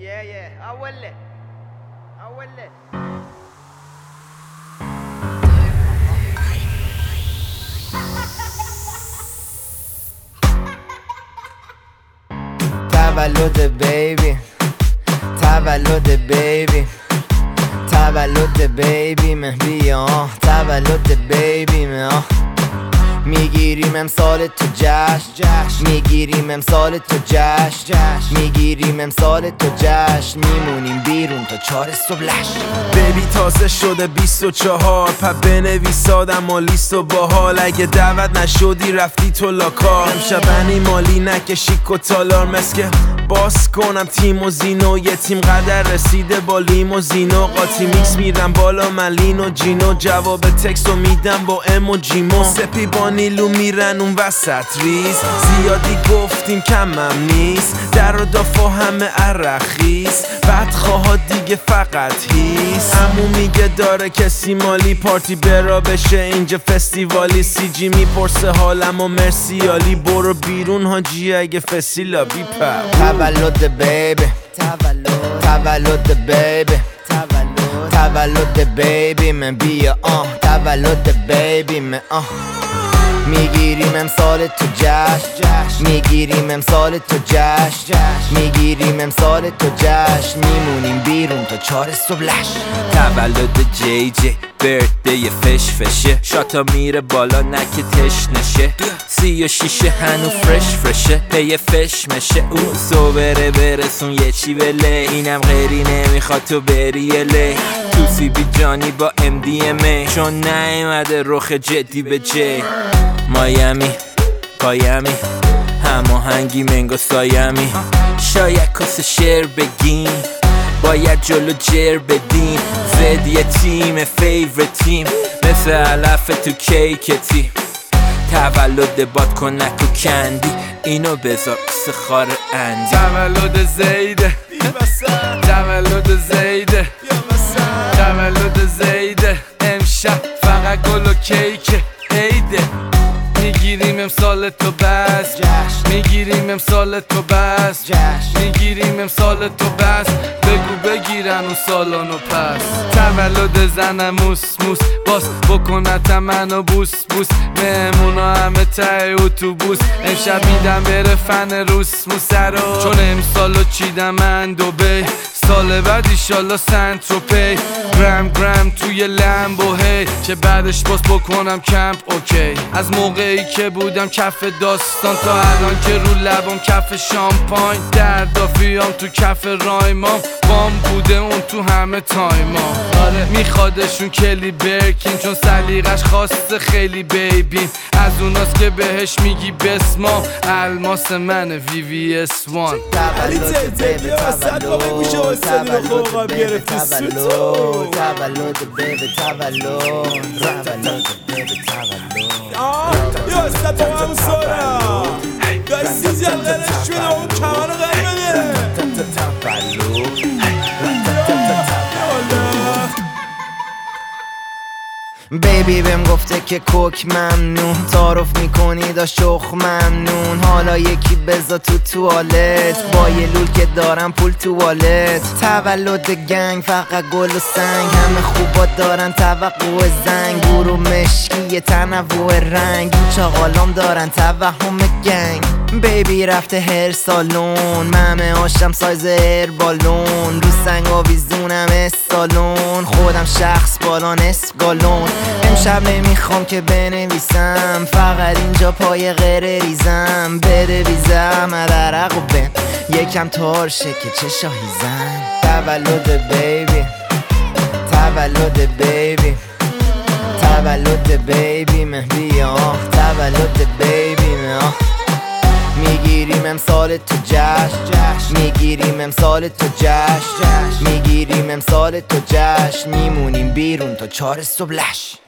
اوله تولد بیبی، تولد بیبی، تولد بیبی مه بیا، تولد بیبی مه میگیریم امسال تو جشن، میگیریم امسال تو جشن، میگیریم امسال تو جشن، میمونیم بیرون تا 4 صبح لش. بیبی تازه شده 24 پا بنویس آدم و لیست و باحال. اگه دعوت نشدی رفتی تو لاکار، امشب انی مالی نکشی کتالار. مسکه باز کنم تیم و زینو، یه تیم قدر رسیده با لیموزینو. قاطی میکس میرم بالا ملین و جینو، جواب تکستو میدم با ام و جیمو. سپی با نیلو میرن اون وسط ریز، زیادی گفتیم کمم نیست. در و دافا همه عرقیز، بدخواه دیگه فقط هیس. عمو میگه داره کسی مالی، پارتی برا بشه اینجا فستیوالی. سی جی میپرسه حالم و مرسیالی، برو بیرون حاجی اگه فسیلا بیپر. تولد بیبی، تولد بیبی، تولد بیبی من بیا تولد بیبی من میگیریم امسال تو جشن، میگیریم امسال تو جشن، میگیریم امسال تو جشن، میمونیم بیرون تا 4 صبح لش. تولد جی جی برده فش فشه، شاتا میره بالا نکه تش نشه. 36 هنو فرشه پی فش مشه. اون صبره برسون یه چی بله، اینم غیری نمیخواد تو بری لی. تو سی بی جانی با MDMA، چون نیومده رخ جدی به جی. مایمی پایمی هماهنگی منگو سایمی، شاید کس شعر بگیم باید جلو جر بدیم. زد یه تیم فیورت تیم، مثل علف تو کیک تیم. تولد باد کنک و کندی، اینو بذار کس خار اندی. تولد زیده، تولد زیده، تولد زیده. امشب فقط گل و کیک عیده. میگیریم امسال تو بس، میگیریم امسال تو بس، میگیریم امسال تو بس. بگو بگیرن اون سالانو پس. تولد زنم موس موس، باس بکنت منو بوس بوس. مهمونا همه ته اتوبوس، امشب میدم بره فن روس موسرو. چون امسالو چیدم من دوبی، سال بعد ایشالا سنتروپی. گرم توی لمبو هی، چه بعدش باز بکنم کمپ اوکی. از موقعی که بودم کف داستان تا الان که رو لبم کف شامپاین. دردافیام تو کف رایمام، بام بوده اون تو همه تایمام. آره میخوادشون کلی برکین، چون سلیقش خواسته خیلی بیبین. از اوناست که بهش میگی بسما، الماس من VVS1. علی تیتیب یا وسط با بگوشه واسدی رو خوقم گرفتی سوتو. تولد بیبی، تولد بیبی، تولد. یا وسط با همون سورا دستی جلقه نشونه اون کمان قرمه بیبی بهم گفته که کوک ممنون، تعارف میکنی داشت شخ ممنون. حالا یکی بزا تو توالت، با یه لول که دارم پول توالت. تولد گنگ فقط گل و سنگ، همه خوبا دارن توقع زنگ. گورو مشکی تنوع رنگ، این چاقالام دارن توهم گنگ. بیبی رفته هر سالون، ممه هاشم سایز هر بالون. رو سنگ آویزونم استالون، خودم شخص بالا نصف گالون. امشب نمیخوام که بنویسم، فقط اینجا پای غیر ریزم. بده ویزم عرق و بن یکم تارشه که چه شاهیزم. تولد بیبی، تولد بیبی، تولد بیبی مه بیا، تولد بیبی مه میگیریم امسال تو جشن، میگیریم امسال تو جشن، میگیریم امسال تو جشن، میمونیم بیرون تا 4 صبح لش.